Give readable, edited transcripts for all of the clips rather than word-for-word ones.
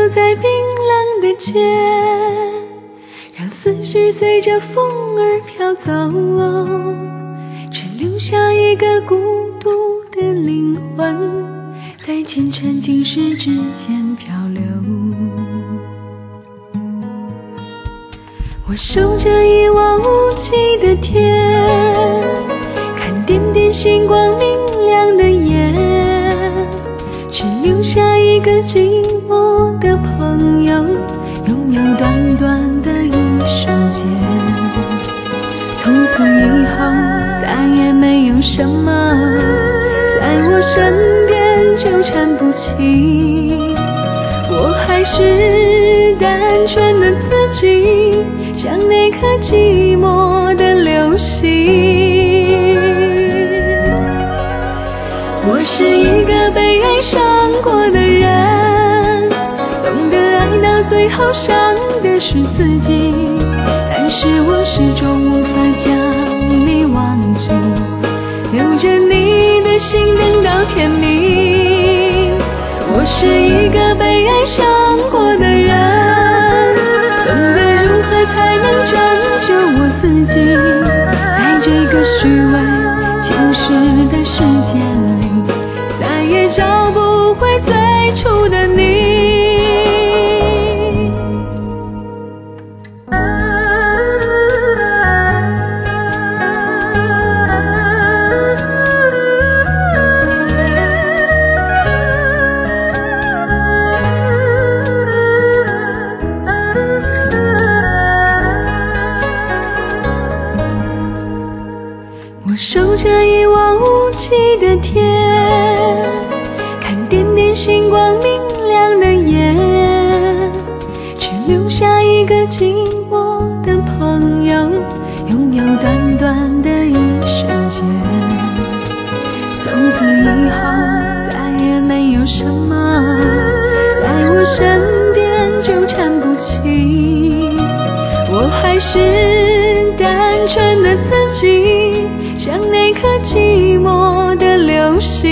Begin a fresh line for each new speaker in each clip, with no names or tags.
在冰冷的街，让思绪随着风儿飘走，只留下一个孤独的灵魂，在前尘今世之间漂流。我守着一望无际的天，看点点星光明亮的夜，只留下一个寂寞的朋友，拥有短短的一瞬间。从此以后再也没有什么在我身边纠缠不清，我还是单纯的自己，像那颗寂寞的流星。我是一个被爱上过的人，懂得爱到最后伤的是自己，但是我始终无法将你忘记，留着你的心等到天明。我是一个被爱上过的人，懂得如何才能拯救我自己，在这个虚伪侵蚀的世界里，再也找不回最初的你。我守着一望无际的天，看点点星光明亮的夜，只留下一个寂寞的朋友，拥有短短的一瞬间。从此以后再也没有什么在我身边纠缠不清，我还是单纯的自己，像那颗寂寞的流星。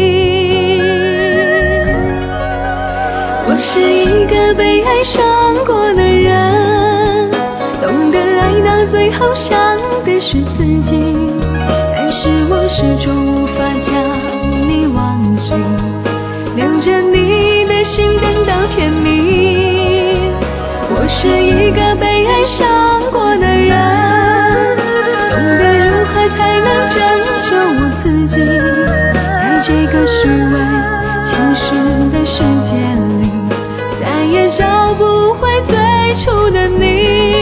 我是一个被爱上过的人，懂得爱到最后伤的是自己，但是我始终无法将你忘记，留着你的心等到天明。我是一个被爱上过的人，懂得如何才能拯救我自己，在这个虚伪侵蚀的世界里，再也找不回最初的你。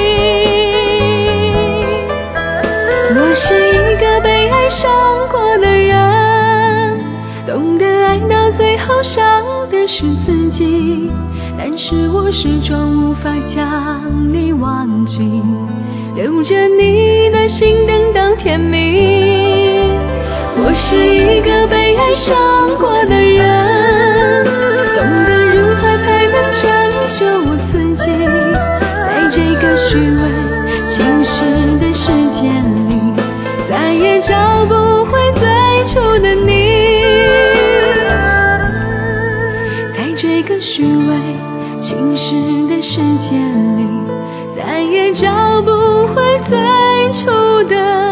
我是一个被爱上过的人，懂得爱到最后伤的是自己，但是我始终无法将你忘记，留着你的心等到天明。我是一个被爱上过的人，懂得如何才能拯救我自己，在这个虚伪侵蚀的世界里，再也找不回最初的你，在这个虚伪侵蚀的世界里，再也找不回最初的